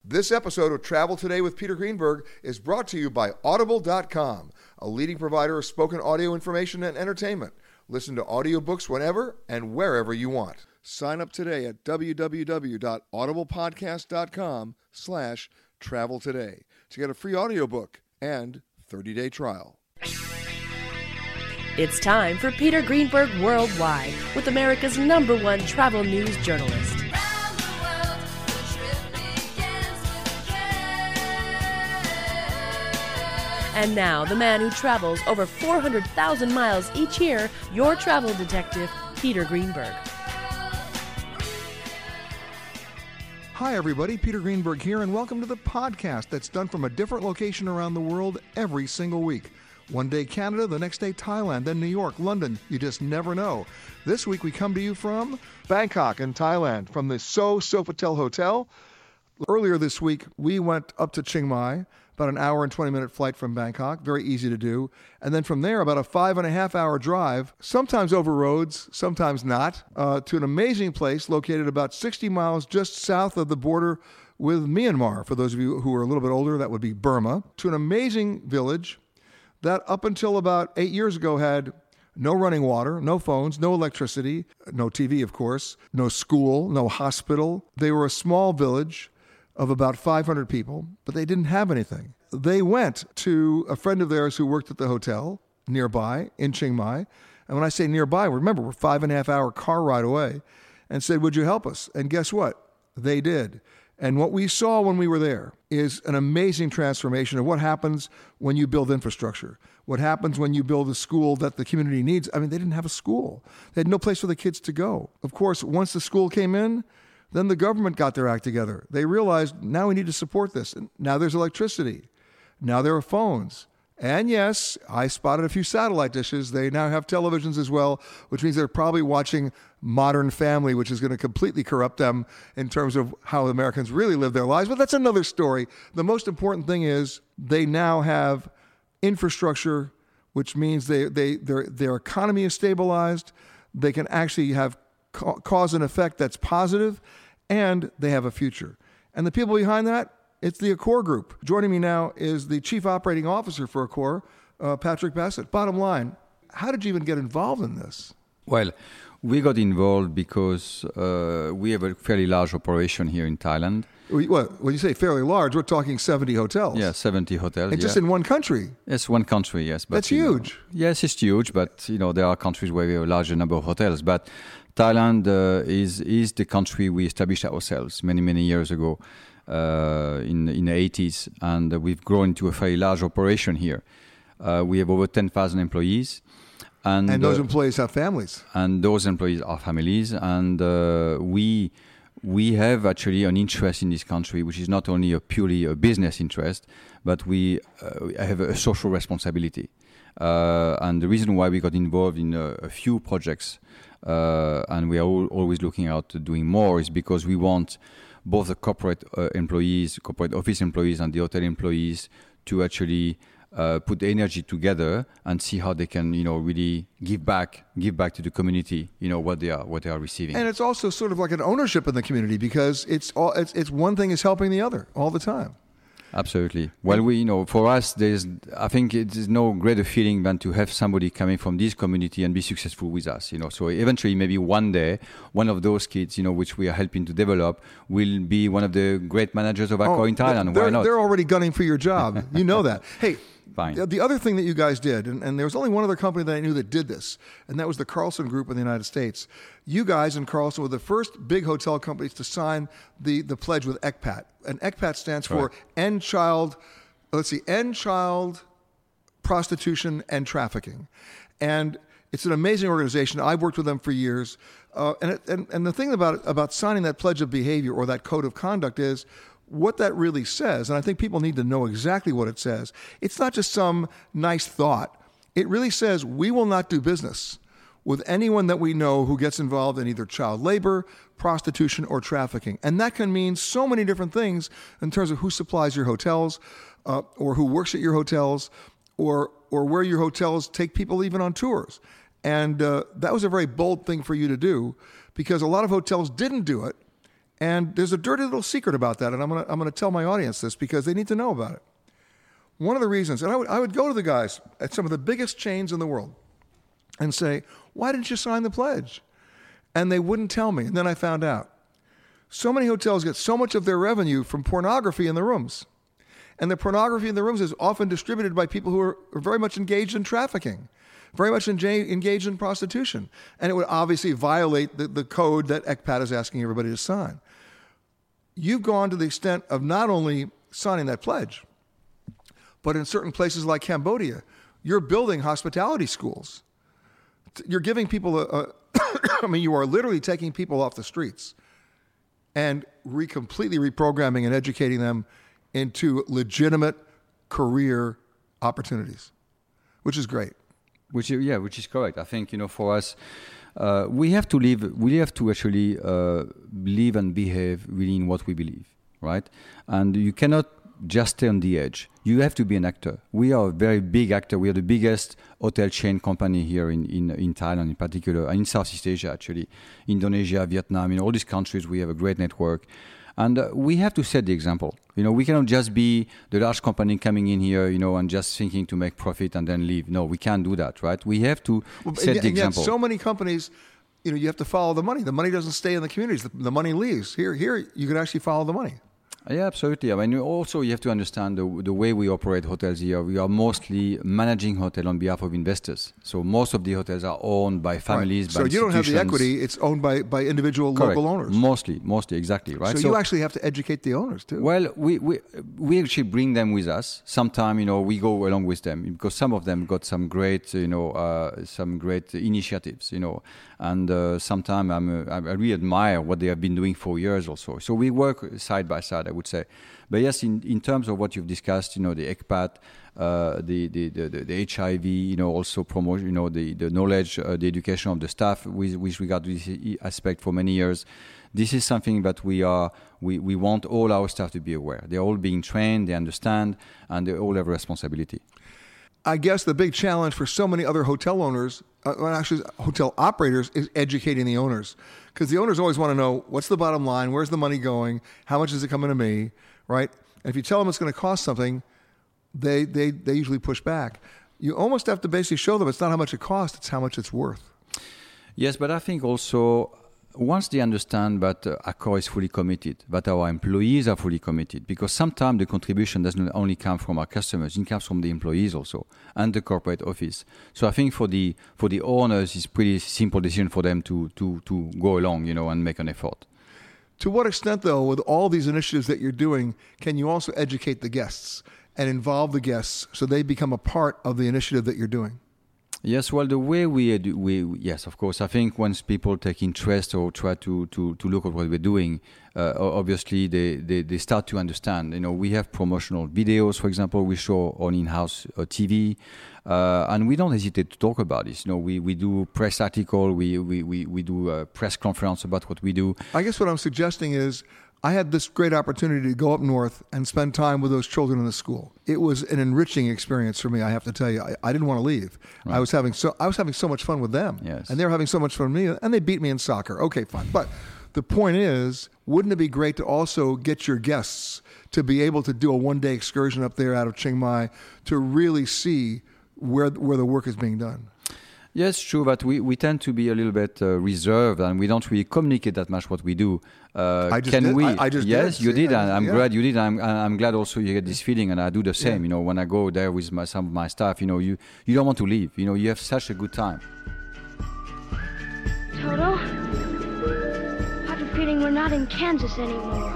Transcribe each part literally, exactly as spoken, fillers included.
This episode of Travel Today with Peter Greenberg is brought to you by Audible dot com, a leading provider of spoken audio information and entertainment. Listen to audiobooks whenever and wherever you want. Sign up today at www.audiblepodcast.com slash travel today to get a free audiobook and thirty-day trial. It's time for Peter Greenberg Worldwide with America's number one travel news journalist. And now, the man who travels over four hundred thousand miles each year, your travel detective, Peter Greenberg. Hi, everybody. Peter Greenberg here, and welcome to the podcast that's done from a different location around the world every single week. One day Canada, the next day Thailand, then New York, London. You just never know. This week we come to you from Bangkok in Thailand, from the So Sofitel Hotel. Earlier this week, we went up to Chiang Mai, about an hour and twenty minute flight from Bangkok, very easy to do. And then from there, about a five and a half hour drive, sometimes over roads, sometimes not, uh, to an amazing place located about sixty miles just south of the border with Myanmar. For those of you who are a little bit older, that would be Burma. To an amazing village that up until about eight years ago had no running water, no phones, no electricity, no T V, of course, no school, no hospital. They were a small village of about five hundred people, but they didn't have anything. They went to a friend of theirs who worked at the hotel nearby in Chiang Mai. And when I say nearby, remember, we're five and a half hour car ride away, and said, would you help us? And guess what? They did. And what we saw when we were there is an amazing transformation of what happens when you build infrastructure, what happens when you build a school that the community needs. I mean, they didn't have a school. They had no place for the kids to go. Of course, once the school came in, then the government got their act together. They realized, now we need to support this. And now there's electricity. Now there are phones. And yes, I spotted a few satellite dishes. They now have televisions as well, which means they're probably watching Modern Family, which is going to completely corrupt them in terms of how Americans really live their lives. But that's another story. The most important thing is they now have infrastructure, which means they, they their their economy is stabilized. They can actually have cause and effect that's positive, and they have a future. And the people behind that, it's the Accor Group. Joining me now is the Chief Operating Officer for Accor, uh, Patrick Bassett. Bottom line, how did you even get involved in this? Well, we got involved because uh, we have a fairly large operation here in Thailand. What, when you say fairly large, we're talking seventy hotels. Yeah, seventy hotels. And yeah. just in one country. Yes, one country, yes. But, That's Know, huge. yes, it's huge, but you know there are countries where we have a larger number of hotels. But Thailand uh, is is the country we established ourselves many, many years ago uh, in, in the eighties. And uh, we've grown into a fairly large operation here. Uh, we have over ten thousand employees. And, and those uh, employees have families. And those employees are families. And uh, we we have actually an interest in this country, which is not only a purely a business interest, but we uh, have a social responsibility. Uh, and the reason why we got involved in a, a few projects, uh, and we are all, always looking out to doing more, is because we want both the corporate uh, employees, corporate office employees, and the hotel employees to actually uh, put the energy together and see how they can, you know, really give back, give back to the community, you know, what they are, what they are receiving. And it's also sort of like an ownership in the community because it's all, it's, it's one thing is helping the other all the time. Absolutely. Well, we, you know, for us, there's, I think there's no greater feeling than to have somebody coming from this community and be successful with us, you know. So eventually, maybe one day, one of those kids, you know, which we are helping to develop, will be one of the great managers of Accor oh, in Thailand. Why not? They're already gunning for your job. You know that. Hey, Fine. The other thing that you guys did, and, and there was only one other company that I knew that did this, and that was the Carlson Group in the United States. You guys and Carlson were the first big hotel companies to sign the, the pledge with E C P A T. And E C P A T stands for right. End Child, let's see, End Child Prostitution and Trafficking. And it's an amazing organization. I've worked with them for years. Uh, and, it, and and the thing about about signing that pledge of behavior or that code of conduct is what that really says, and I think people need to know exactly what it says. It's not just some nice thought. It really says we will not do business with anyone that we know who gets involved in either child labor, prostitution, or trafficking. And that can mean so many different things in terms of who supplies your hotels, uh, or who works at your hotels, or or where your hotels take people even on tours. And uh, that was a very bold thing for you to do because a lot of hotels didn't do it. And there's a dirty little secret about that, and I'm going to I'm going to tell my audience this because they need to know about it. One of the reasons, and I would I would go to the guys at some of the biggest chains in the world and say, "Why didn't you sign the pledge?" And they wouldn't tell me. And then I found out. So many hotels get so much of their revenue from pornography in the rooms. And the pornography in the rooms is often distributed by people who are very much engaged in trafficking, very much enga- engaged in prostitution. And it would obviously violate the, the code that E C P A T is asking everybody to sign. You've gone to the extent of not only signing that pledge, but in certain places like Cambodia, you're building hospitality schools. You're giving people a, a I mean, you are literally taking people off the streets and re- completely reprogramming and educating them into legitimate career opportunities, which is great. Which is, yeah, which is correct. I think, you know, for us, uh, we have to live, we have to actually uh, live and behave really in what we believe, right? And you cannot just stay on the edge. You have to be an actor. We are a very big actor. We are the biggest hotel chain company here in, in, in Thailand in particular, and in Southeast Asia actually, Indonesia, Vietnam, in all these countries we have a great network. And uh, we have to set the example. You know, we cannot just be the large company coming in here, you know, and just thinking to make profit and then leave. No, we can't do that, right? We have to well, set and, the and example. Yet so many companies, you know, you have to follow the money. The money doesn't stay in the communities. The, the money leaves. Here, here, you can actually follow the money. Yeah, absolutely. I mean, also you have to understand the, the way we operate hotels here. We are mostly managing hotel on behalf of investors. So most of the hotels are owned by families, right. by So you don't have the institutions. equity. It's owned by, by individual Correct. local owners. Mostly, mostly, exactly. Right. So, so you actually have to educate the owners too. Well, we, we we actually bring them with us. Sometimes, you know, we go along with them because some of them got some great, you know, uh, some great initiatives, you know, and uh, sometimes I'm, uh, I really admire what they have been doing for years or so. So we work side by side, I would say. But yes, in, in terms of what you've discussed, you know, the E C P A T, uh, the, the, the, the H I V, you know, also promote, you know, the, the knowledge, uh, the education of the staff with, with regard to this aspect for many years. This is something that we are, we, we want all our staff to be aware. They're all being trained, they understand, and they all have a responsibility. I guess the big challenge for so many other hotel owners, uh, well, actually hotel operators, is educating the owners. Because the owners always want to know, what's the bottom line? Where's the money going? How much is it coming to me? Right? And if you tell them it's going to cost something, they, they, they usually push back. You almost have to basically show them it's not how much it costs, it's how much it's worth. Yes, but I think also once they understand that uh, Accor is fully committed, that our employees are fully committed, because sometimes the contribution doesn't only come from our customers, it comes from the employees also and the corporate office. So I think for the for the owners, it's pretty simple decision for them to to to go along, you know, and make an effort. To what extent, though, with all these initiatives that you're doing, can you also educate the guests and involve the guests so they become a part of the initiative that you're doing? Yes, well, the way we, edu- we yes, of course. I think once people take interest or try to, to, to look at what we're doing, uh, obviously they, they, they start to understand. You know, we have promotional videos, for example, we show on in-house uh, T V, uh, and we don't hesitate to talk about this. You know, we, we do press article, we, we, we, we do a press conference about what we do. I guess what I'm suggesting is, I had this great opportunity to go up north and spend time with those children in the school. It was an enriching experience for me, I have to tell you. I, I didn't want to leave. Right. I was having so I was having so much fun with them. Yes. And they were having so much fun with me, and they beat me in soccer. Okay, fine. But the point is, wouldn't it be great to also get your guests to be able to do a one-day excursion up there out of Chiang Mai to really see where where the work is being done? Yes, true, but we, we tend to be a little bit uh, reserved, and we don't really communicate that much what we do. Uh, I just can did. we? I, I just yes, did. you See, did, I and just, I'm yeah. glad you did. I'm I'm glad also you get this feeling, and I do the same. Yeah. You know, when I go there with my, some of my staff, you know, you, you don't want to leave. You know, you have such a good time. Toto, I have a feeling we're not in Kansas anymore.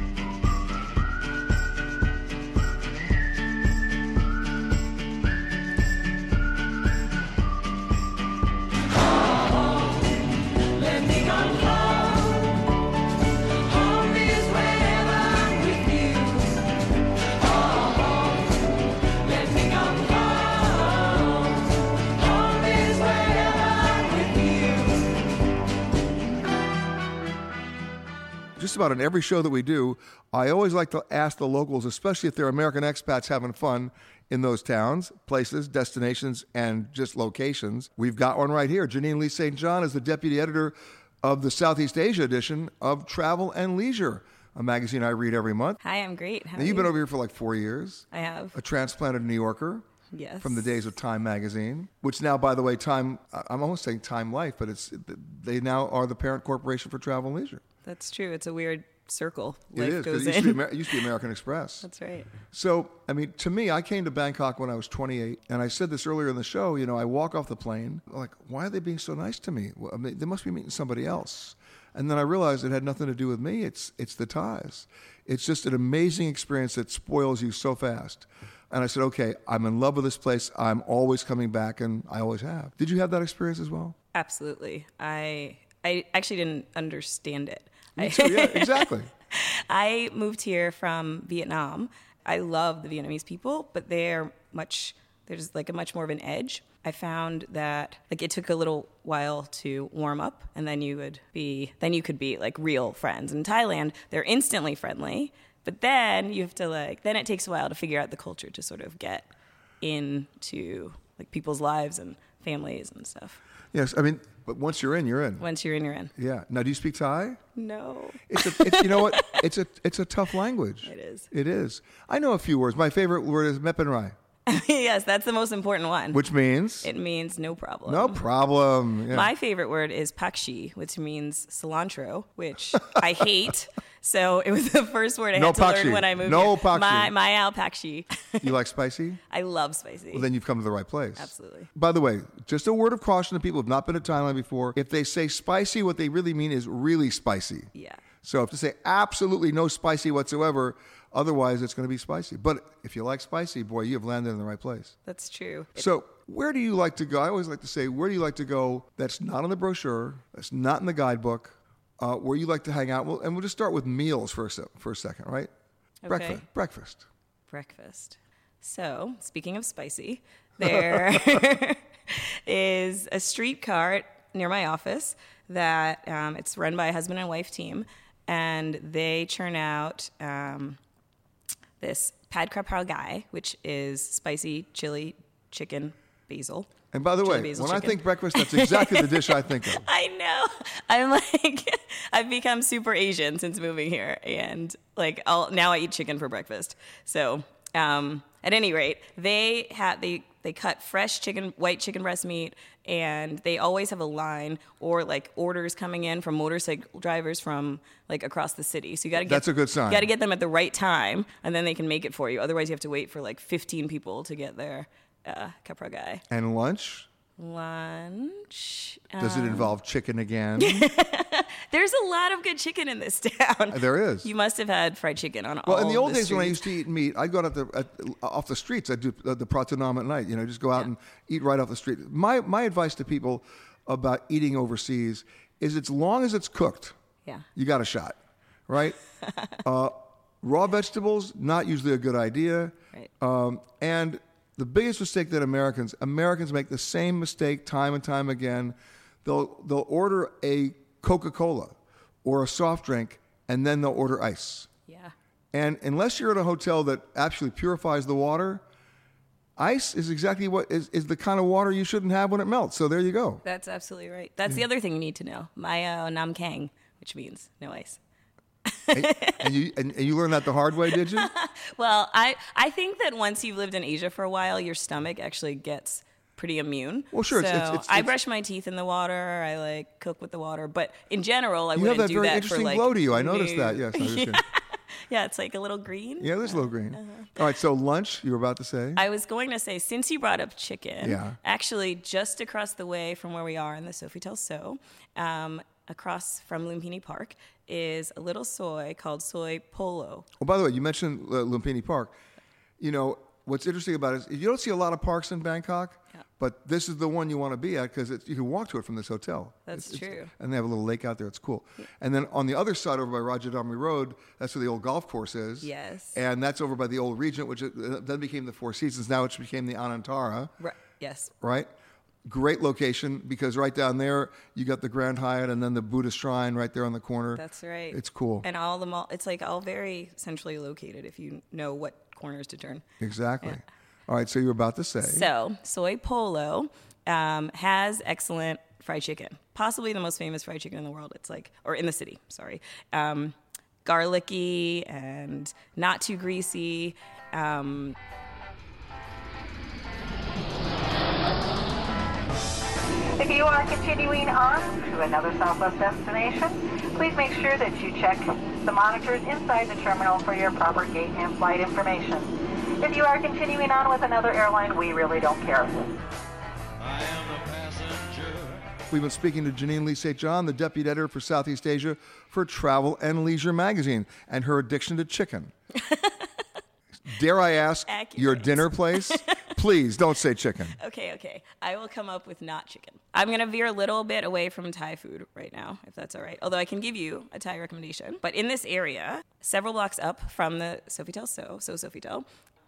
Just about in every show that we do, I always like to ask the locals, especially if they're American expats having fun in those towns, places, destinations, and just locations. We've got one right here. Janine Lee Saint John is the deputy editor of the Southeast Asia edition of Travel and Leisure, a magazine I read every month. Hi, I'm great. How Now, are you've you? been over here for like four years. I have. A transplanted New Yorker. Yes. From the days of Time magazine, which now, by the way, Time, I'm almost saying Time Life, but it's they now are the parent corporation for Travel and Leisure. That's true. It's a weird circle. It Life is, because goes it, used to in. be Amer- it used to be American Express. That's right. So, I mean, to me, I came to Bangkok when I was twenty-eight, and I said this earlier in the show, you know, I walk off the plane, like, why are they being so nice to me? Well, I mean, they must be meeting somebody else. And then I realized it had nothing to do with me. It's it's the Thais. It's just an amazing experience that spoils you so fast. And I said, okay, I'm in love with this place. I'm always coming back, and I always have. Did you have that experience as well? Absolutely. I I actually didn't understand it. Me I, too, yeah, exactly. I moved here from Vietnam. I love the Vietnamese people, but they're much, there's like a much more of an edge. I found that like it took a little while to warm up, and then you would be, then you could be like real friends. In Thailand, they're instantly friendly, but then you have to like, then it takes a while to figure out the culture to sort of get into like people's lives and families and stuff. Yes, I mean, but once you're in, you're in. Once you're in, you're in. Yeah. Now, do you speak Thai? No. It's a, it's, you know what? It's a it's a tough language. It is. It is. I know a few words. My favorite word is mepenrai, Yes, that's the most important one. which means It means no problem. no problem. Yeah. My favorite word is pakshi, which means cilantro, which I hate. So it was the first word I No had to pakshi. learn when I moved No here. pakshi. My, my al pakshi. You like spicy? I love spicy. Well, then you've come to the right place. Absolutely. By the way, just a word of caution to people who have not been to Thailand before. If they say spicy, what they really mean is really spicy. Yeah. So if they say absolutely no spicy whatsoever, otherwise it's going to be spicy. But if you like spicy, boy, you have landed in the right place. That's true. So where do you like to go? I always like to say, where do you like to go that's not on the brochure, that's not in the guidebook, uh, where you like to hang out? Well, and we'll just start with meals for a, se- for a second, right? Okay. Breakfast. Breakfast. Breakfast. So, speaking of spicy, there is a street cart near my office that um, it's run by a husband and wife team, and they churn out um, this pad kra pao gai, which is spicy chili chicken basil. And by the Chili way, basil when I chicken. think breakfast, that's exactly the dish I think of. I know. I'm like, I've become super Asian since moving here, and like, I'll, now I eat chicken for breakfast. So, um, at any rate, they had they they cut fresh chicken, white chicken breast meat, and they always have a line or like orders coming in from motorcycle drivers from like across the city. So you got to get That's a good sign. You got to get them at the right time, and then they can make it for you. Otherwise, you have to wait for like fifteen people to get their uh, kapra gai. And lunch? Lunch. Does it involve chicken again? There's a lot of good chicken in this town. There is. You must have had fried chicken on all Well, in the of old days when I streets. used to eat meat, I'd go out at the, at, off the streets. I'd do uh, the pratanam at night. You know, just go out and eat right off the street. My my advice to people about eating overseas is, as long as it's cooked, Yeah. you got a shot, right? uh, raw vegetables, not usually a good idea. Right. Um, and the biggest mistake that Americans Americans make the same mistake time and time again. They'll they'll order a Coca-Cola or a soft drink, and then they'll order ice. Yeah. And unless you're at a hotel that actually purifies the water, ice is exactly what is, is the kind of water you shouldn't have when it melts. So there you go. That's absolutely right. That's the other thing you need to know. Maya nam kang, which means no ice. and, and you and, and you learned that the hard way, did you? Well, I, I think that once you've lived in Asia for a while, your stomach actually gets pretty immune. Well, sure, So it's- it's- it's- I it's- brush my teeth in the water. I like cook with the water. But in general, I You have wouldn't that do very that interesting for like glow to you. I noticed new- that. Yes, I understand. Yeah, it's like a little green. Yeah, there's a little green. All right, so lunch, you were about to say? I was going to say, since you brought up chicken, Yeah. actually just across the way from where we are in the Sofitel So, um, across from Lumpini Park, is a little soy called Soy Polo. Oh, by the way, you mentioned uh, Lumpini Park. You know, what's interesting about it is you don't see a lot of parks in Bangkok, Yeah. but this is the one you want to be at because you can walk to it from this hotel. That's It's- it's- true. And they have a little lake out there. It's cool. And then on the other side over by Rajadamri Road, that's where the old golf course is. Yes. And that's over by the old Regent, which it, uh, then became the Four Seasons. Now it became the Anantara, Right. Yes. right? Great location because right down there you got the Grand Hyatt and then the Buddhist shrine right there on the corner. That's right. It's cool. And all the mall, it's like all very centrally located if you know what corners to turn. Exactly. All right, so you were about to say. So, Soy Polo um, has excellent fried chicken. Possibly the most famous fried chicken in the world. It's like, or in the city, sorry. Um, garlicky and not too greasy. Um, If you are continuing on to another Southwest destination, please make sure that you check the monitors inside the terminal for your proper gate and flight information. If you are continuing on with another airline, we really don't care. I am a passenger. We've been speaking to Janine Lee Saint John, the deputy editor for Southeast Asia for Travel and Leisure magazine, and her addiction to chicken. Dare I ask Accurate. your dinner place? Please don't say chicken. Okay, okay. I will come up with not chicken. I'm going to veer a little bit away from Thai food right now, if that's all right. Although I can give you a Thai recommendation. But in this area, several blocks up from the Sofitel So, So Sofitel,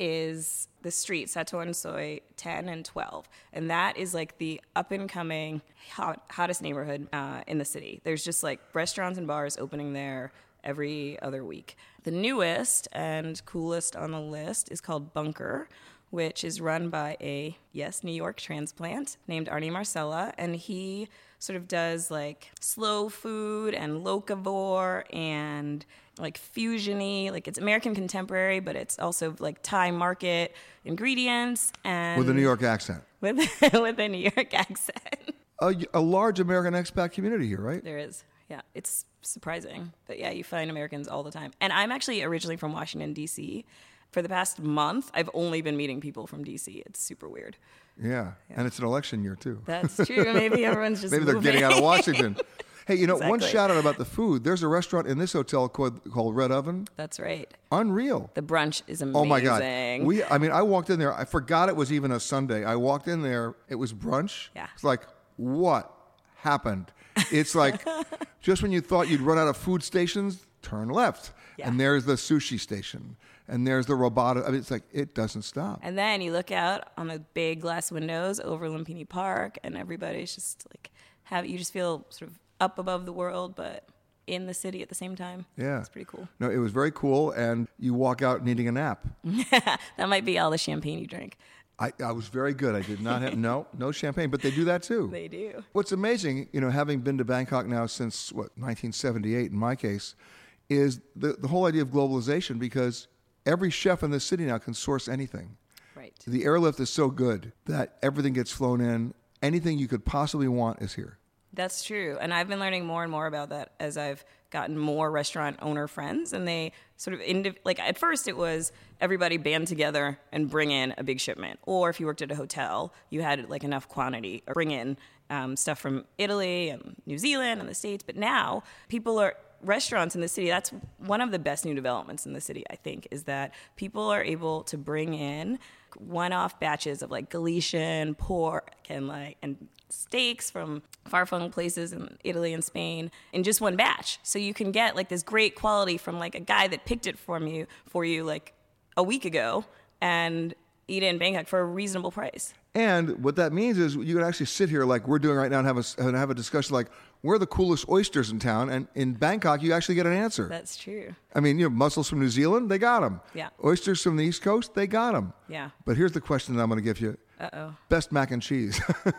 is the street, Satorn Soi ten and twelve. And that is like the up-and-coming hot, hottest neighborhood uh, in the city. There's just like restaurants and bars opening there every other week. The newest and coolest on the list is called Bunker, which is run by a, yes, New York transplant named Arnie Marcella. And he sort of does like slow food and locavore and like fusion-y, like it's American contemporary, but it's also like Thai market ingredients. And With a New York accent. With, with a New York accent. A, a large American expat community here, right? There is. Yeah, it's surprising. But yeah, you find Americans all the time. And I'm actually originally from Washington, D C. For the past month, I've only been meeting people from D C. It's super weird. Yeah, Yeah. and it's an election year, too. That's true. Maybe everyone's just Maybe they're moving. getting out of Washington. Hey, you know, one Exactly. shout out about the food. There's a restaurant in this hotel called, called Red Oven. That's right. Unreal. The brunch is amazing. Oh my God! We, I mean, I walked in there. I forgot it was even a Sunday. I walked in there. It was brunch. Yeah. It's like, what happened? It's like, just when you thought you'd run out of food stations, turn left, Yeah. and there's the sushi station, and there's the robota. I mean, it's like it doesn't stop. And then you look out on the big glass windows over Lumpini Park, and everybody's just like, have you just feel sort of up above the world, but in the city at the same time. Yeah, It's pretty cool. No, it was very cool, and you walk out needing a nap. That might be all the champagne you drink. I, I was very good. I did not have no no champagne, but they do that too. They do. What's amazing, you know, having been to Bangkok now since what nineteen seventy-eight in my case, is the the whole idea of globalization, because every chef in this city now can source anything. Right. The airlift is so good that everything gets flown in. Anything you could possibly want is here. That's true. And I've been learning more and more about that as I've gotten more restaurant owner friends. And they sort of, indiv- like at first it was everybody band together and bring in a big shipment. Or if you worked at a hotel, you had like enough quantity or bring in um, stuff from Italy and New Zealand and the States. But now people are, restaurants in the city, that's one of the best new developments in the city, I think, is that people are able to bring in one-off batches of like Galician pork and like and steaks from far-flung places in Italy and Spain in just one batch. So you can get like this great quality from like a guy that picked it from you for you like a week ago and eat it in Bangkok for a reasonable price. And what that means is you can actually sit here like we're doing right now and have a, and have a discussion like, where are the coolest oysters in town? And in Bangkok, you actually get an answer. That's true. I mean, you know, mussels from New Zealand, they got them. Yeah. Oysters from the East Coast, they got them. Yeah. But here's the question that I'm going to give you. Uh-oh. Best mac and cheese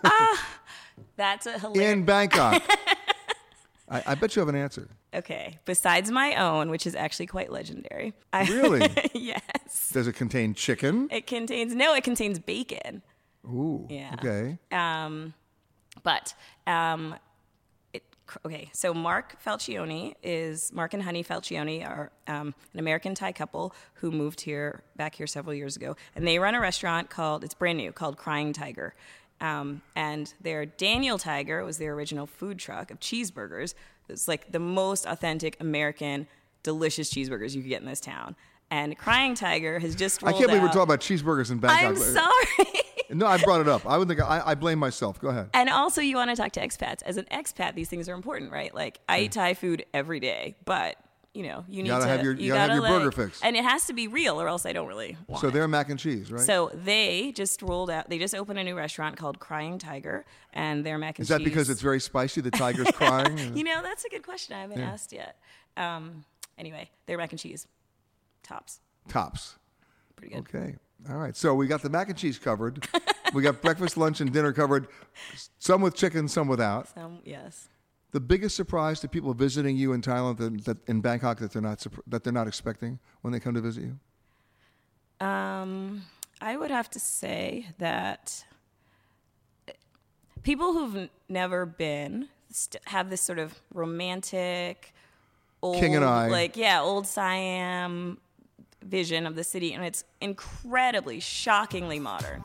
That's a hilarious... in Bangkok. I, I bet you have an answer. Okay. Besides my own, which is actually quite legendary. I... Really? Yes. Does it contain chicken? It contains... No, it contains bacon. Ooh. Yeah. Okay. Um, but um, it, okay, so Mark Falcioni is Mark and Honey Falcioni are um, an American Thai couple who moved here back here several years ago, and they run a restaurant called it's brand new called Crying Tiger, um, and their Daniel Tiger was their original food truck of cheeseburgers. It's like the most authentic American delicious cheeseburgers you could get in this town. And Crying Tiger has just I rolled can't believe we're out- talking about cheeseburgers in Bangkok. I'm sorry. No, I brought it up. I would think I, I blame myself. Go ahead. And also, you want to talk to expats. As an expat, these things are important, right? Like, I eat Thai food every day, but you know, you need gotta to have your- you gotta have gotta your burger like- fix. and it has to be real, or else I don't really want So it. they're mac and cheese, right? So they just rolled out. They just opened a new restaurant called Crying Tiger, and their mac and Is that cheese. because it's very spicy? The tiger's crying? You know, that's a good question. I haven't asked yet. Um, anyway, their mac and cheese, tops, Tops. pretty good. Okay. All right. So we got the mac and cheese covered. We got breakfast, lunch, and dinner covered. Some with chicken, some without. Some, yes. The biggest surprise to people visiting you in Thailand, that, that in Bangkok, that they're not surp- that they're not expecting when they come to visit you. Um, I would have to say that people who've n- never been st- have this sort of romantic, old, King and I. like yeah, old Siam vision of the city, and it's incredibly, shockingly modern.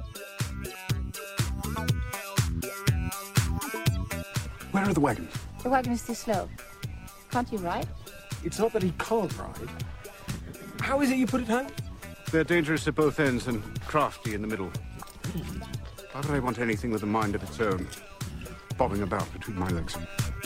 Where are the wagons? The wagon is too slow. Can't you ride? It's not that he can't ride. How is it you put it home? They're dangerous at both ends and crafty in the middle. Why would I want anything with a mind of its own, bobbing about between my legs?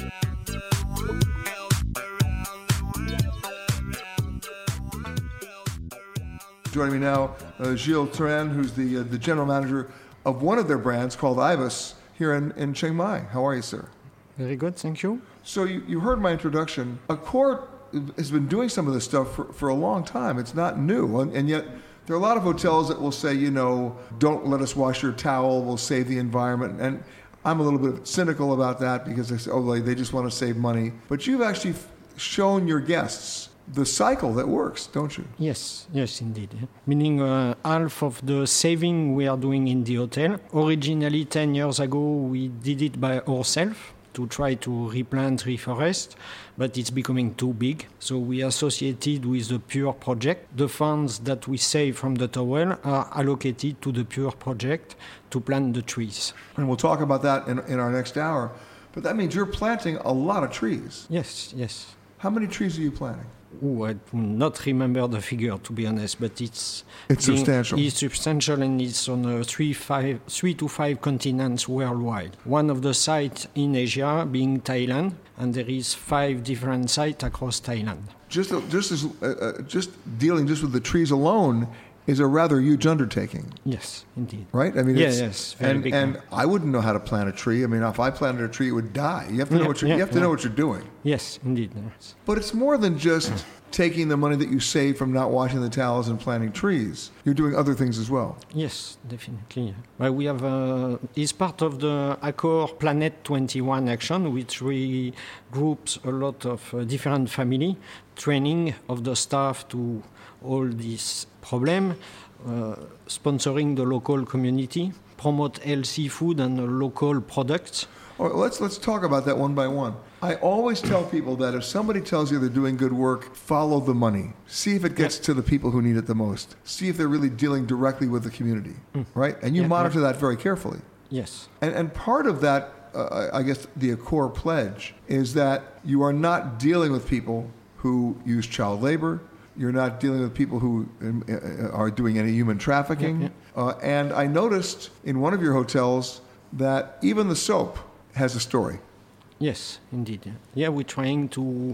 Joining me now, uh, Gilles Turan, who's the uh, the general manager of one of their brands called Ibis here in, in Chiang Mai. How are you, sir? Very good, thank you. So you, you heard my introduction. Accor has been doing some of this stuff for, for a long time. It's not new. And, and yet there are a lot of hotels that will say, you know, don't let us wash your towel, we'll save the environment. And I'm a little bit cynical about that because they say, oh, like, they just want to save money. But you've actually shown your guests the cycle that works, don't you? Yes, yes, indeed. Meaning uh, half of the saving we are doing in the hotel. Originally, ten years ago, we did it by ourselves to try to replant, reforest, but it's becoming too big. So we associated with the Pure project. The funds that we save from the towel are allocated to the Pure project to plant the trees. And we'll talk about that in, in our next hour. But that means you're planting a lot of trees. Yes, yes. How many trees are you planting? Oh, I do not remember the figure, to be honest, but it's... It's being, substantial. It's substantial, and it's on uh, three, five, three to five continents worldwide. One of the sites in Asia being Thailand, and there is five different sites across Thailand. Just, just, as, uh, uh, just dealing just with the trees alone is a rather huge undertaking. Yes, indeed. Right? I mean, yeah, it's, yes, very and, big. and I wouldn't know how to plant a tree. I mean, if I planted a tree, it would die. You have to know Yeah, what you're, yeah, you have to yeah. know what you're doing. Yes, indeed. Yes. But it's more than just taking the money that you save from not washing the towels and planting trees. You're doing other things as well. Yes, definitely. Well, we have uh, is part of the Accor Planet twenty-one action, which regroups a lot of uh, different family, training of the staff to all this problem, uh, sponsoring the local community, promote healthy food and uh, local products. All right, let's let's talk about that one by one. I always tell people that if somebody tells you they're doing good work, follow the money. See if it gets Yep. to the people who need it the most. See if they're really dealing directly with the community, right? And you Yeah, monitor that very carefully. Yes. And, and part of that, uh, I guess, the Accor pledge is that you are not dealing with people who use child labor. You're not dealing with people who um, uh, are doing any human trafficking. Yeah, Uh, and I noticed in one of your hotels that even the soap has a story. Yes, indeed. Yeah, yeah we're trying to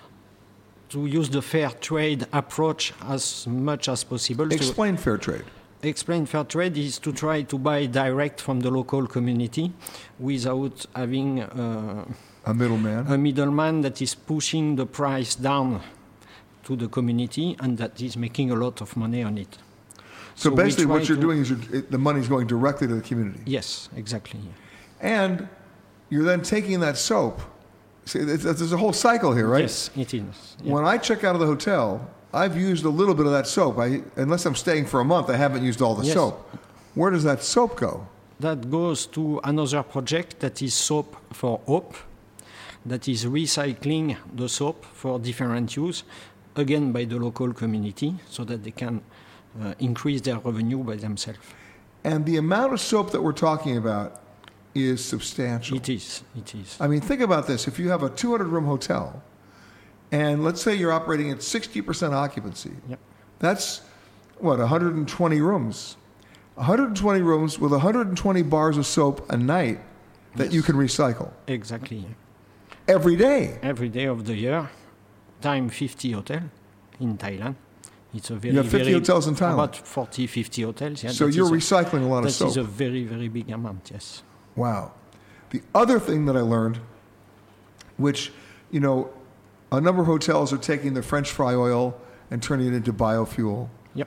to use the fair trade approach as much as possible. to- Explain fair trade. Explain fair trade is to try to buy direct from the local community without having uh, A middleman. a middleman that is pushing the price down to the community and that is making a lot of money on it. So, we basically, try what you're to- doing is you're, it, the money's going directly to the community. Yes, exactly. And you're then taking that soap. See, it's, it's, there's a whole cycle here, right? Yes, it is. Yeah. When I check out of the hotel, I've used a little bit of that soap. I, unless I'm staying for a month, I haven't used all the Yes. soap. Where does that soap go? That goes to another project that is Soap for Hope, that is recycling the soap for different use, again by the local community, so that they can uh, increase their revenue by themselves. And the amount of soap that we're talking about is substantial. It is, it is. I mean, think about this. If you have a two hundred room hotel, and let's say you're operating at sixty percent occupancy, Yep. that's, what, one hundred twenty rooms? one hundred twenty rooms with one hundred twenty bars of soap a night that Yes. you can recycle Exactly. every day. Every day of the year, time fifty hotel in Thailand. It's a very, You have fifty very, hotels in Thailand? About forty, fifty hotels. Yeah, So that you're is a- recycling a lot of That is soap. a very, very big amount, yes. Wow. The other thing that I learned, which, you know, a number of hotels are taking the French fry oil and turning it into biofuel. Yep.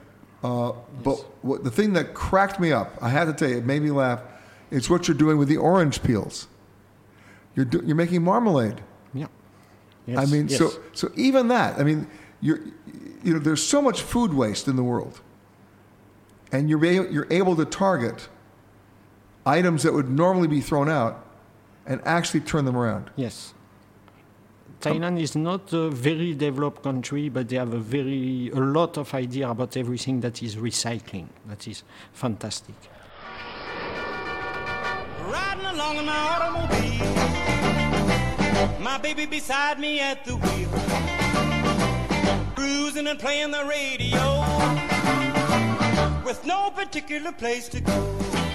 Uh, but what, the thing that cracked me up, I had to tell you, it made me laugh, it's what you're doing with the orange peels. You're, do, you're making marmalade. Yeah. Yes, I mean, yes. so so even that, I mean, you're, you know, there's so much food waste in the world. And you're, you're able to target items that would normally be thrown out and actually turn them around. Yes. Thailand is not a very developed country, but they have a very a lot of idea about everything that is recycling. That is fantastic. Riding along in my automobile, my baby beside me at the wheel, cruising and playing the radio, with no particular place to go.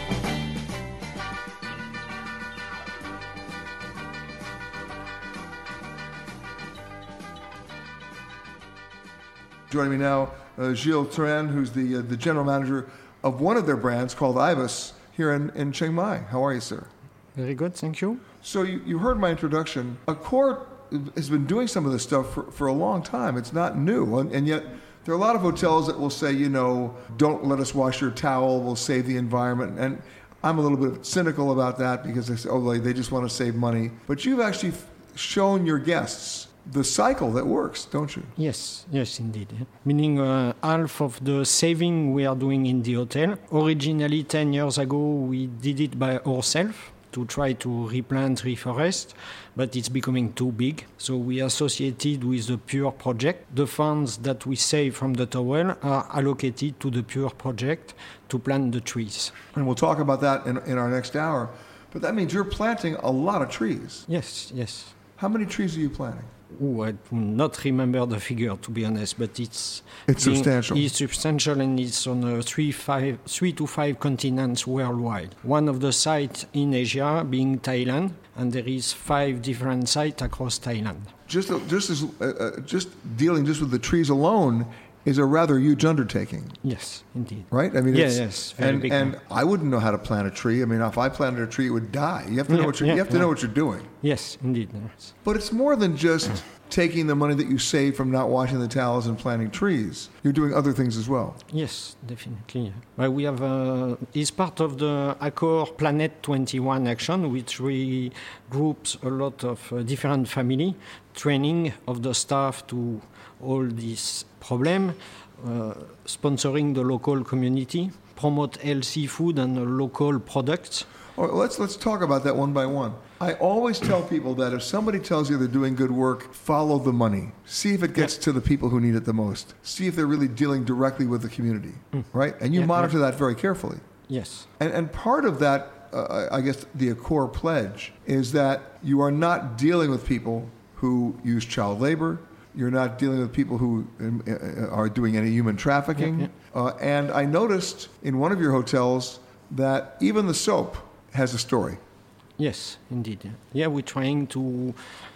Joining me now, uh, Gilles Turan, who's the uh, the general manager of one of their brands called Ibis here in, in Chiang Mai. How are you, sir? Very good, thank you. So you, you heard my introduction. Accor has been doing some of this stuff for, for a long time. It's not new. And, and yet there are a lot of hotels that will say, you know, don't let us wash your towel, we'll save the environment. And I'm a little bit cynical about that because they say, oh, they just want to save money. But you've actually shown your guests the cycle that works, don't you? Yes, yes, indeed. Meaning uh, half of the saving we are doing in the hotel. Originally, ten years ago, we did it by ourselves to try to replant, reforest, but it's becoming too big. So we associated with the Pure project. The funds that we save from the towel are allocated to the Pure project to plant the trees. And we'll talk about that in, in our next hour. But that means you're planting a lot of trees. Yes, yes. How many trees are you planting? Oh, I do not remember the figure, to be honest, but it's... It's being, substantial. It's substantial, and it's on uh, three, five, three to five continents worldwide. One of the sites in Asia being Thailand, and there is five different sites across Thailand. Just, just, as, uh, uh, just dealing just with the trees alone is a rather huge undertaking. Yes, indeed. Right? I mean, yeah, it's, yes, very and, big and one. I wouldn't know how to plant a tree. I mean, if I planted a tree, it would die. You have to know Yeah, what you're, yeah, you have to yeah. know what you're doing. Yes, indeed. Yes. But it's more than just taking the money that you save from not washing the towels and planting trees. You're doing other things as well. Yes, definitely. Well, we have uh, is part of the Accor Planet twenty-one action, which regroups a lot of uh, different family, training of the staff to all this problem, uh, sponsoring the local community, promote healthy food and uh, local products. All right, let's let's talk about that one by one. I always tell people that if somebody tells you they're doing good work, follow the money. See if it gets Yeah. to the people who need it the most. See if they're really dealing directly with the community, Mm. right? And you Yeah, monitor yeah. that very carefully. Yes. And, and part of that, uh, I guess, the Accor pledge is that you are not dealing with people who use child labor. You're not dealing with people who um, uh, are doing any human trafficking. Yeah, Uh, and I noticed in one of your hotels that even the soap has a story. Yes, indeed. Yeah, we're trying to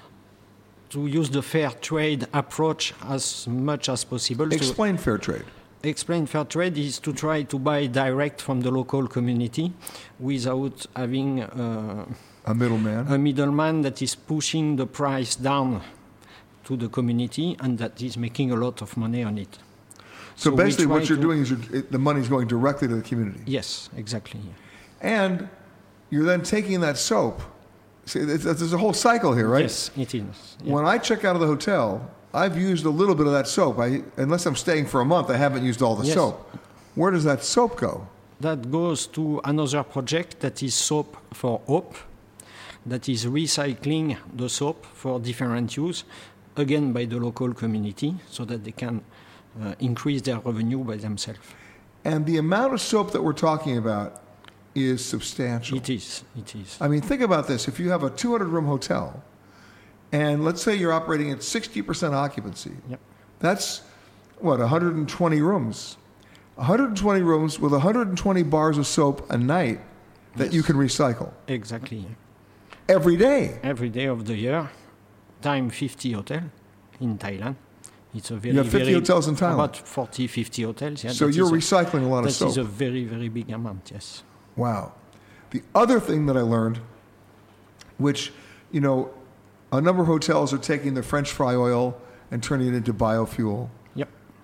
to use the fair trade approach as much as possible. Explain fair trade. Explain fair trade is to try to buy direct from the local community without having uh, a middleman. A middleman that is pushing the price down to the community and that is making a lot of money on it. So, we basically, try what you're to- doing is you're, it, the money's going directly to the community. Yes, exactly. And you're then taking that soap. See, it's, there's a whole cycle here, right? Yes, it is. Yeah. When I check out of the hotel, I've used a little bit of that soap. I, unless I'm staying for a month, I haven't used all the Yes. soap. Where does that soap go? That goes to another project that is Soap for Hope, that is recycling the soap for different use, again by the local community, so that they can uh, increase their revenue by themselves. And the amount of soap that we're talking about is substantial. It is, it is. I mean, think about this. If you have a two hundred room hotel, and let's say you're operating at sixty percent occupancy, Yep. that's, what, one hundred twenty rooms. one hundred twenty rooms with one hundred twenty bars of soap a night that Yes. you can recycle. Exactly. Every day. Every day of the year, time fifty hotel in Thailand. It's a very, You have fifty very, hotels in Thailand? About forty, fifty hotels. Yeah, So that you're is recycling a lot of That soap. is a very, very big amount, yes. Wow. The other thing that I learned, which, you know, a number of hotels are taking the French fry oil and turning it into biofuel. Yep.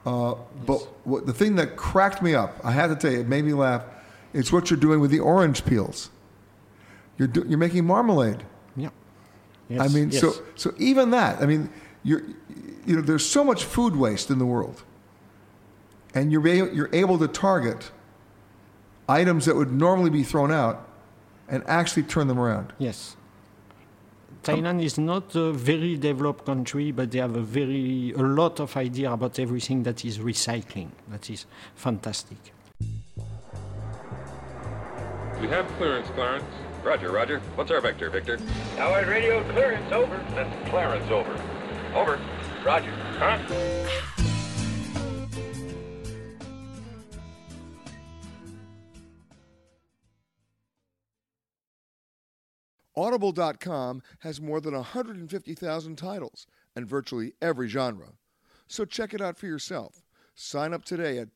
Uh, but what, the thing that cracked me up, I had to tell you, it made me laugh, it's what you're doing with the orange peels. You're, do, you're making marmalade. Yeah. Yes, I mean, yes. so so even that, I mean, you're, you know, there's so much food waste in the world. And you're, a, you're able to target items that would normally be thrown out and actually turn them around. Yes. Thailand is not a very developed country, but they have a very a lot of idea about everything that is recycling. That is fantastic. We have clearance, Clarence. Roger, Roger. What's our vector, Victor? Howard radio clearance, over. That's Clarence, over. Over. Roger. Huh? Audible dot com has more than one hundred fifty thousand titles and virtually every genre. So check it out for yourself. Sign up today at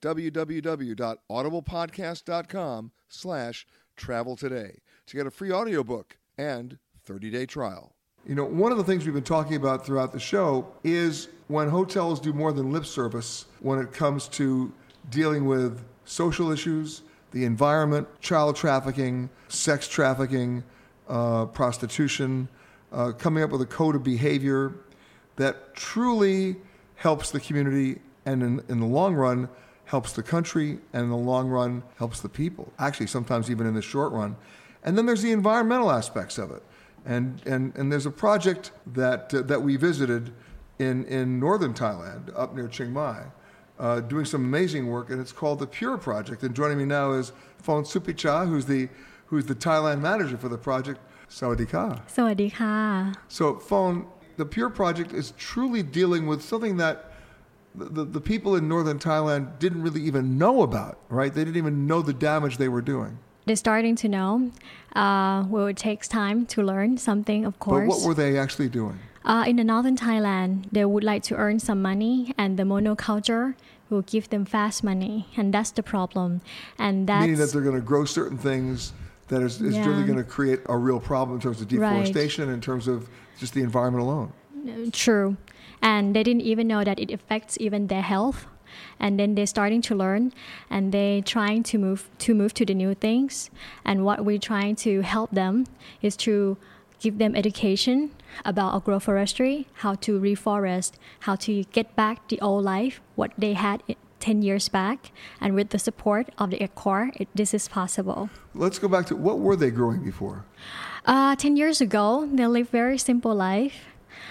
www.audiblepodcast.com slash travel today to get a free audiobook and thirty-day trial. You know, one of the things we've been talking about throughout the show is when hotels do more than lip service when it comes to dealing with social issues, the environment, child trafficking, sex trafficking, uh, prostitution, uh, coming up with a code of behavior that truly helps the community and in, in the long run helps the country and in the long run helps the people. Actually, sometimes even in the short run. And then there's the environmental aspects of it. And and, and there's a project that uh, that we visited in, in northern Thailand, up near Chiang Mai, uh, doing some amazing work, and it's called the Pure Project. And joining me now is Phon Supicha, who's the who's the Thailand manager for the project. Sawadee ka. Sawadee ka. So, Phon, the Pure Project is truly dealing with something that the, the, the people in northern Thailand didn't really even know about, right? They didn't even know the damage they were doing. They're starting to know. Uh, well, it takes time to learn something, of course. But what were they actually doing? Uh, in the northern Thailand, they would like to earn some money, and the monoculture will give them fast money, and that's the problem. And that's meaning that they're going to grow certain things that is, is Yeah. really going to create a real problem in terms of deforestation, Right. in terms of just the environment alone. True. And they didn't even know that it affects even their health. And then they're starting to learn, and they're trying to move to move to the new things. And what we're trying to help them is to give them education about agroforestry, how to reforest, how to get back the old life, what they had i- ten years back. And with the support of the Accor, it, this is possible. Let's go back to what were they growing before? Uh, ten years ago, they lived very simple life.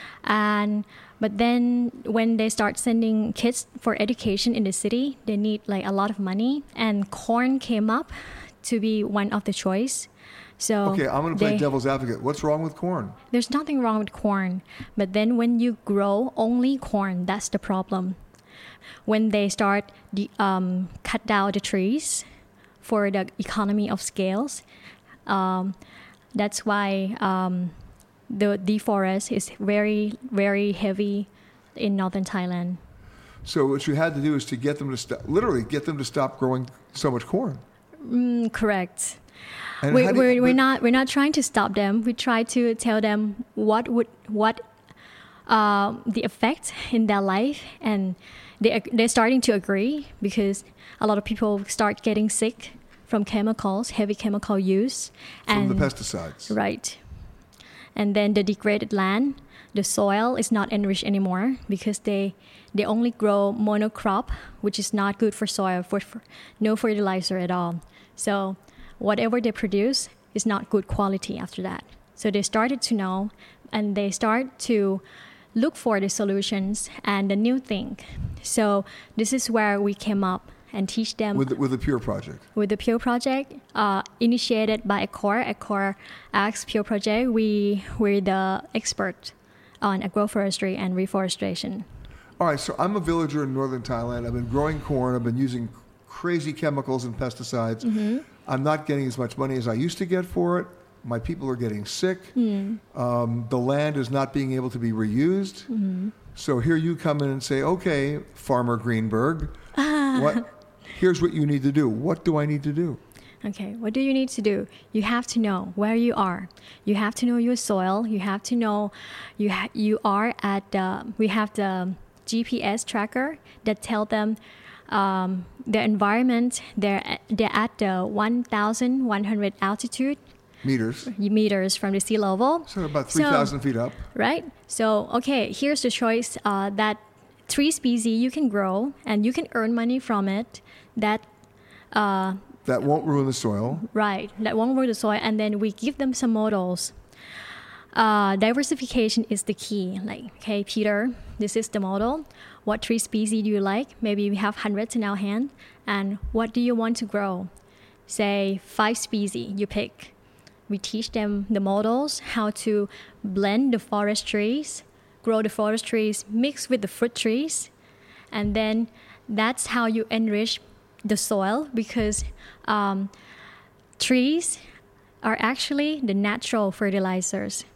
And but then when they start sending kids for education in the city, they need like a lot of money. And corn came up to be one of the choice. So Okay, I'm going to play they- devil's advocate. What's wrong with corn? There's nothing wrong with corn. But then when you grow only corn, that's the problem. When they start the, um, cut down the trees for the economy of scales, um, that's why um, the deforest is very, very heavy in northern Thailand. So what you had to do is to get them to stop, literally get them to stop growing so much corn. Mm, correct. And We, how do we're, you- we're but- not we're not trying to stop them. We try to tell them what would what uh, the effect in their life, and they they're starting to agree because a lot of people start getting sick from chemicals, heavy chemical use, From and the pesticides. Right. And then the degraded land, the soil is not enriched anymore because they they only grow monocrop, which is not good for soil, for, for no fertilizer at all. So whatever they produce is not good quality after that. So they started to know, and they start to look for the solutions and the new thing. So this is where we came up and teach them With the, with the Pure Project. with the Pure Project, uh, initiated by Accor. Accor asked Pure Project, we, we're the expert on agroforestry and reforestation. All right, so I'm a villager in northern Thailand. I've been growing corn. I've been using crazy chemicals and pesticides. Mhm. I'm not getting as much money as I used to get for it. My people are getting sick. Mm. Um, the land is not being able to be reused. Mhm. So here you come in and say, okay, Farmer Greenberg, what? Here's what you need to do. What do I need to do? Okay, what do you need to do? You have to know where you are. You have to know your soil. You have to know you ha- you are at the, we have the G P S tracker that tell them um, the environment. They're they're at the one thousand one hundred altitude. Meters. Meters from the sea level. So about three thousand so, feet up. Right. So, okay, here's the choice uh, that three species you can grow and you can earn money from it. That uh, that won't ruin the soil. Right. That won't ruin the soil. And then we give them some models. Uh, diversification is the key. Like, okay, Peter, this is the model. What three species do you like? Maybe we have hundreds in our hand. And what do you want to grow? Say five species you pick. We teach them the models, how to blend the forest trees, grow the forest trees, mix with the fruit trees. And then that's how you enrich the soil, because um, trees are actually the natural fertilizers.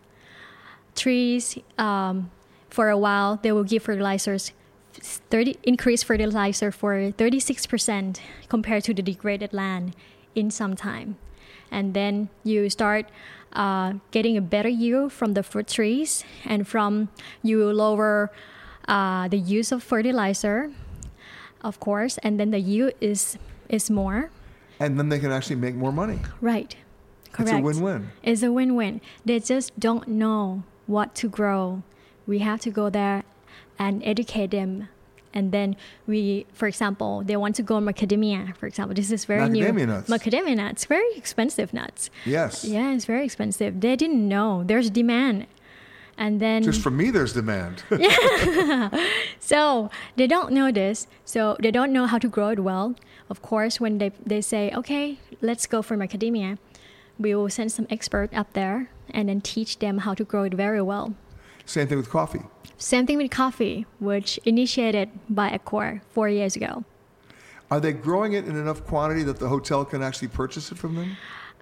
Trees, um, for a while, they will give fertilizers, thirty increase fertilizer for thirty-six percent compared to the degraded land in some time. And then you start uh, getting a better yield from the fruit trees, and from you lower uh, the use of fertilizer, of course, and then the yield is is more. And then they can actually make more money. Right. Correct. It's a win-win. It's a win-win. They just don't know what to grow. We have to go there and educate them. And then we, for example, they want to grow macadamia, for example. This is very macadamia new. Nuts. Macadamia nuts. Very expensive nuts. Yes. Yeah, it's very expensive. They didn't know. There's demand. And then... Just for me, there's demand. Yeah. So they don't know this. So they don't know how to grow it well. Of course, when they, they say, okay, let's go for macadamia, we will send some expert up there and then teach them how to grow it very well. Same thing with coffee. Same thing with coffee, which initiated by Accor four years ago. Are they growing it in enough quantity that the hotel can actually purchase it from them?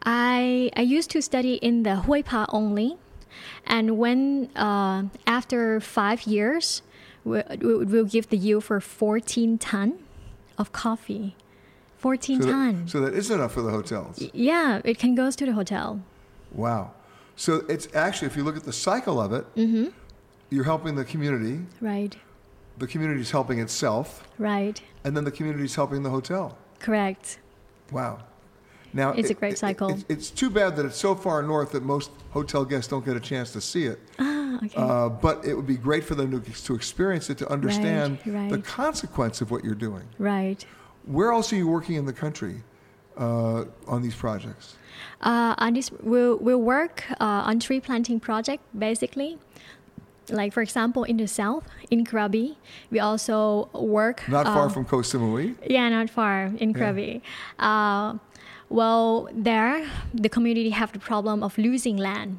I I used to study in the Hui Pa only. And when, uh, after five years, we'll, we'll give the yield for fourteen ton of coffee. fourteen so ton. That, so that is enough for the hotels? Yeah, it can go to the hotel. Wow. So it's actually, if you look at the cycle of it, mm-hmm. you're helping the community. Right. The community's helping itself. Right. And then the community's helping the hotel. Correct. Wow. Now it's it, a great it, cycle. It, it's too bad that it's so far north that most hotel guests don't get a chance to see it. Ah, okay. Uh, but it would be great for them to, to experience it, to understand right, right. the consequence of what you're doing. Right. Where else are you working in the country uh, on these projects? Uh, on this, we'll, we'll work uh, on tree planting project, basically. Like, for example, in the south, in Krabi, we also work... Not far uh, from Koh Samui? Yeah, not far, in Krabi. Yeah. Uh, well, there, the community have the problem of losing land.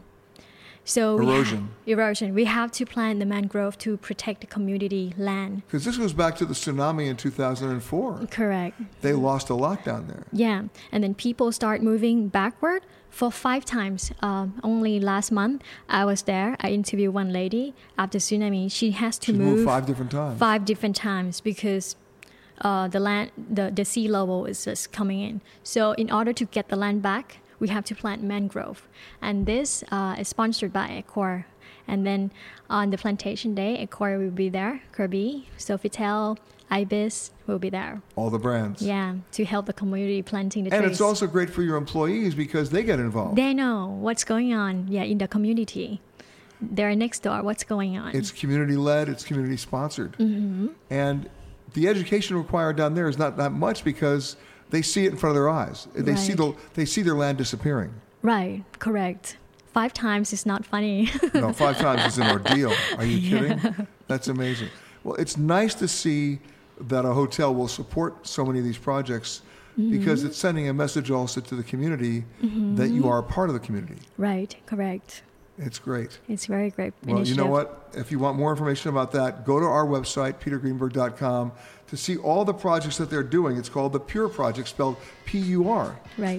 So erosion. We ha- erosion. We have to plant the mangrove to protect the community land. Because this goes back to the tsunami in two thousand four. Correct. They lost a lot down there. Yeah, and then people start moving backward for five times. Um, only last month, I was there. I interviewed one lady after tsunami. She has to She move moved five different times. Five different times because uh, the land, the, the sea level is just coming in. So in order to get the land back, we have to plant mangrove. And this uh, is sponsored by Accor. And then on the plantation day, Accor will be there, Krabi, Sofitel, Ibis will be there. All the brands. Yeah, to help the community planting the and trees. And it's also great for your employees because they get involved. They know what's going on, yeah, in the community. They're next door, what's going on. It's community-led, it's community-sponsored. Mm-hmm. And the education required down there is not that much because they see it in front of their eyes. They right. see the they see their land disappearing. Right, correct. Five times is not funny. No, five times is an ordeal. Are you kidding? Yeah. That's amazing. Well, it's nice to see that a hotel will support so many of these projects mm-hmm. because it's sending a message also to the community mm-hmm. that you are a part of the community. Right, correct. It's great. It's very great Well, initiative. You know what? If you want more information about that, go to our website, peter greenberg dot com, to see all the projects that they're doing. It's called the Pure Project, spelled P U R. Right.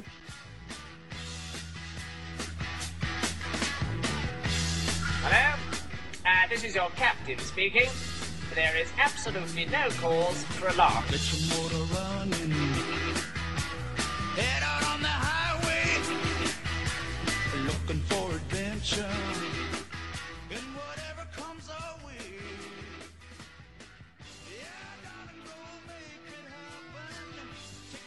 Hello? Uh, this is your captain speaking. There is absolutely no cause for alarm. Get your motor running. Head out on the highway. Looking for adventure. And whatever comes our way.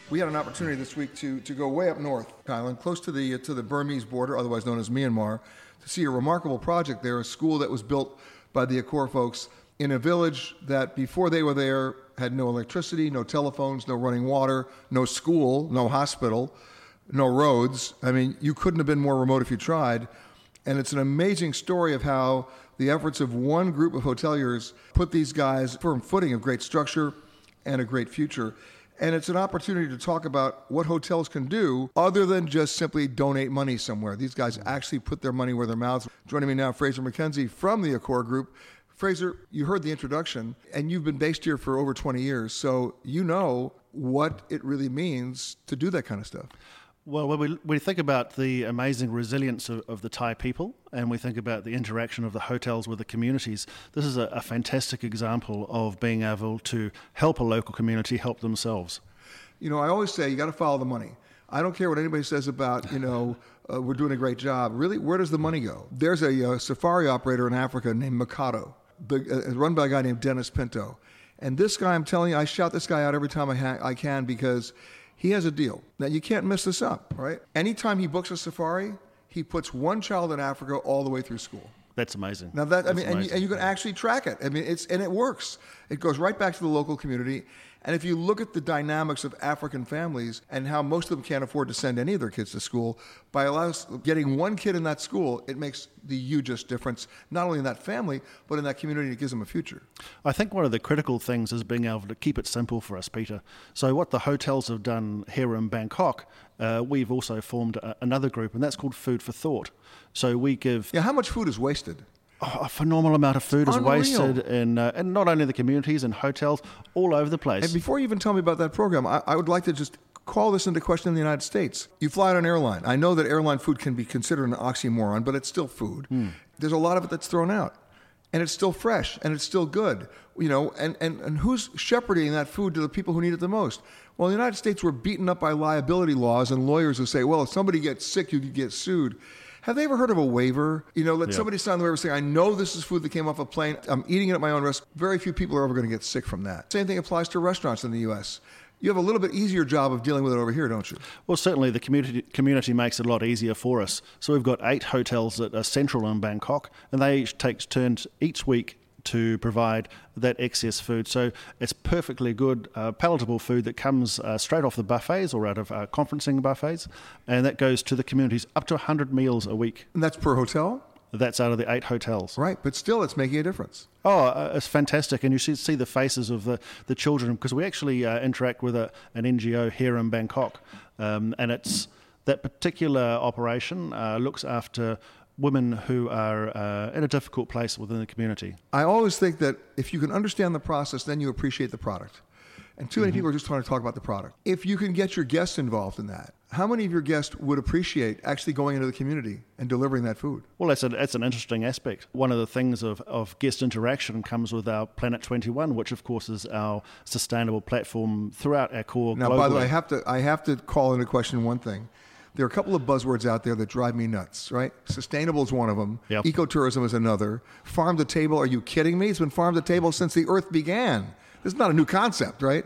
We had an opportunity this week to, to go way up north, Thailand, close to the to the Burmese border, otherwise known as Myanmar, to see a remarkable project there, a school that was built by the Accor folks in a village that before they were there had no electricity, no telephones, no running water, no school, no hospital, no roads. I mean, you couldn't have been more remote if you tried. And it's an amazing story of how the efforts of one group of hoteliers put these guys firm footing of great structure and a great future. And it's an opportunity to talk about what hotels can do other than just simply donate money somewhere. These guys actually put their money where their mouths are. Joining me now, Fraser McKenzie from the Accor Group. Fraser, you heard the introduction, and you've been based here for over twenty years, so you know what it really means to do that kind of stuff. Well, when we, we think about the amazing resilience of, of the Thai people, and we think about the interaction of the hotels with the communities, this is a, a fantastic example of being able to help a local community help themselves. You know, I always say you got to follow the money. I don't care what anybody says about, you know, uh, we're doing a great job. Really, where does the money go? There's a uh, safari operator in Africa named Mikado, the, uh, run by a guy named Dennis Pinto. And this guy, I'm telling you, I shout this guy out every time I, ha- I can because he has a deal. Now, you can't mess this up, right? Anytime he books a safari, he puts one child in Africa all the way through school. That's amazing. Now, that That's I mean, and you, and you can actually track it. I mean, it's and it works. It goes right back to the local community. And if you look at the dynamics of African families and how most of them can't afford to send any of their kids to school, by allows, getting one kid in that school, it makes the hugest difference, not only in that family, but in that community. It gives them a future. I think one of the critical things is being able to keep it simple for us, Peter. So what the hotels have done here in Bangkok, uh, we've also formed a, another group, and that's called Food for Thought. So we give... Yeah, how much food is wasted? Oh, a phenomenal amount of food is Unreal. wasted in, uh, in not only the communities and hotels, all over the place. And before you even tell me about that program, I, I would like to just call this into question in the United States. You fly on an airline. I know that airline food can be considered an oxymoron, but it's still food. Mm. There's a lot of it that's thrown out. And it's still fresh, and it's still good. You know, and, and, and who's shepherding that food to the people who need it the most? Well, in the United States, we're beaten up by liability laws and lawyers who say, well, if somebody gets sick, you could get sued. Have they ever heard of a waiver? You know, let yeah. somebody sign the waiver saying, I know this is food that came off a plane. I'm eating it at my own risk. Very few people are ever going to get sick from that. Same thing applies to restaurants in the U S. You have a little bit easier job of dealing with it over here, don't you? Well, certainly the community community makes it a lot easier for us. So we've got eight hotels that are central in Bangkok, and they each take turns each week to provide that excess food. So it's perfectly good, uh, palatable food that comes uh, straight off the buffets or out of uh, conferencing buffets, and that goes to the communities up to one hundred meals a week. And that's per hotel? That's out of the eight hotels. Right, but still it's making a difference. Oh, uh, it's fantastic. And you should see the faces of the, the children, because we actually uh, interact with a, an N G O here in Bangkok, um, and it's that particular operation uh, looks after women who are uh, in a difficult place within the community. I always think that if you can understand the process, then you appreciate the product. And too many mm-hmm. people are just trying to talk about the product. If you can get your guests involved in that, how many of your guests would appreciate actually going into the community and delivering that food? Well, that's, a, that's an interesting aspect. One of the things of, of guest interaction comes with our Planet twenty-one, which of course is our sustainable platform throughout our core. Now, globally. By the way, I have to I have to call into question one thing. There are a couple of buzzwords out there that drive me nuts, right? Sustainable is one of them. Yep. Ecotourism is another. Farm to table, are you kidding me? It's been farm to table since the earth began. This is not a new concept, right?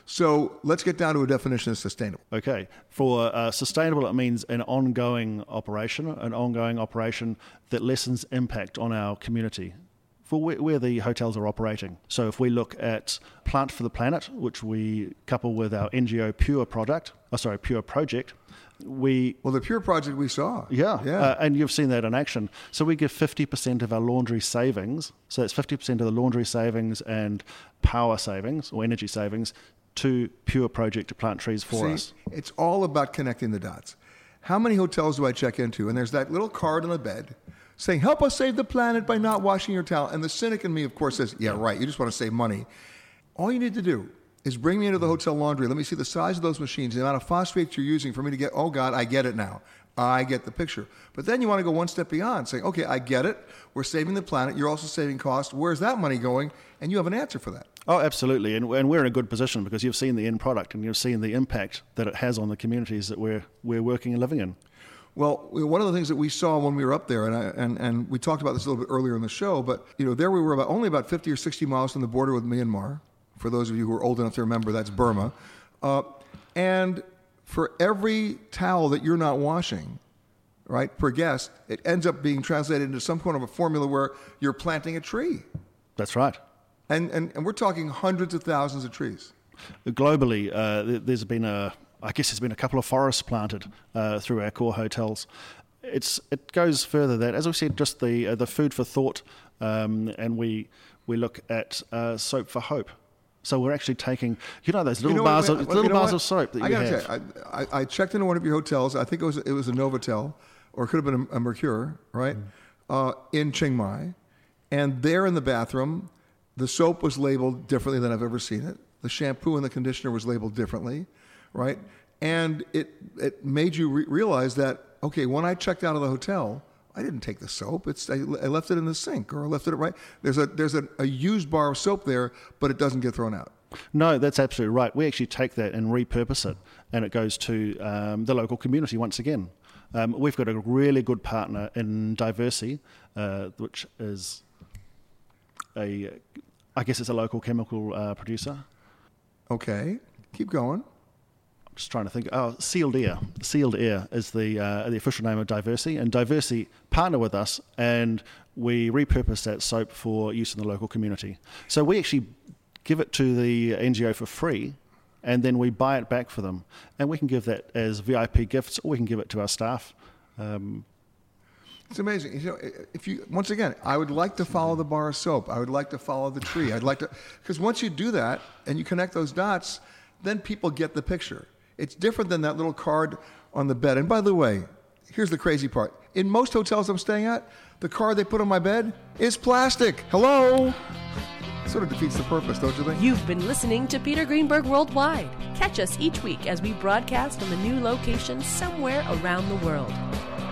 So let's get down to a definition of sustainable. Okay. For uh, sustainable, it means an ongoing operation, an ongoing operation that lessens impact on our community for where, where the hotels are operating. So if we look at Plant for the Planet, which we couple with our N G O Pure product, oh, sorry, Pure project, we... Well, the Pure project we saw. Yeah, yeah. Uh, and you've seen that in action. So we give fifty percent of our laundry savings, so that's fifty percent of the laundry savings and power savings, or energy savings, to Pure project to plant trees for See, us. It's all about connecting the dots. How many hotels do I check into? And there's that little card on the bed saying, help us save the planet by not washing your towel. And the cynic in me, of course, says, yeah, right, you just want to save money. All you need to do is bring me into the hotel laundry. Let me see the size of those machines, the amount of phosphates you're using for me to get, oh, God, I get it now. I get the picture. But then you want to go one step beyond, saying, okay, I get it. We're saving the planet. You're also saving costs. Where's that money going? And you have an answer for that. Oh, absolutely. And, and we're in a good position because you've seen the end product and you've seen the impact that it has on the communities that we're we're working and living in. Well, one of the things that we saw when we were up there, and, I, and and we talked about this a little bit earlier in the show, but you know, there we were about only about fifty or sixty miles from the border with Myanmar. For those of you who are old enough to remember, that's Burma. Uh, And for every towel that you're not washing, right, per guest, it ends up being translated into some kind of a formula where you're planting a tree. That's right. And and, and we're talking hundreds of thousands of trees. Globally, uh, there's been a, I guess there's been a couple of forests planted uh, through our core hotels. It's it goes further than, as we said, just the uh, the food for thought, um, and we we look at uh, soap for hope. So we're actually taking, you know, those little you know bars, what, of, well, little you know bars what? of soap that I you gotta have. Tell you, I, I, I checked into one of your hotels. I think it was it was a Novotel, or it could have been a, a Mercure, right? Mm. Uh, in Chiang Mai, and there in the bathroom, the soap was labeled differently than I've ever seen it. The shampoo and the conditioner was labeled differently, right? And it it made you re- realize that, okay, when I checked out of the hotel, I didn't take the soap. It's I, I left it in the sink, or I left it right. There's a there's a, a used bar of soap there, but it doesn't get thrown out. No, that's absolutely right. We actually take that and repurpose it, and it goes to um, the local community once again. Um, we've got a really good partner in Diversey, uh, which is a, I guess it's a local chemical uh, producer. Okay, keep going. I'm just trying to think. Oh, Sealed Air. Sealed Air is the uh, the official name of Diversey, and Diversey partner with us, and we repurpose that soap for use in the local community. So we actually give it to the N G O for free, and then we buy it back for them, and we can give that as V I P gifts, or we can give it to our staff. Um, it's amazing. You know, if you once again, I would like to follow the bar of soap. I would like to follow the tree. I'd like to, because once you do that and you connect those dots, then people get the picture. It's different than that little card on the bed. And by the way, here's the crazy part. In most hotels I'm staying at, the card they put on my bed is plastic. Hello? Sort of defeats the purpose, don't you think? You've been listening to Peter Greenberg Worldwide. Catch us each week as we broadcast from a new location somewhere around the world.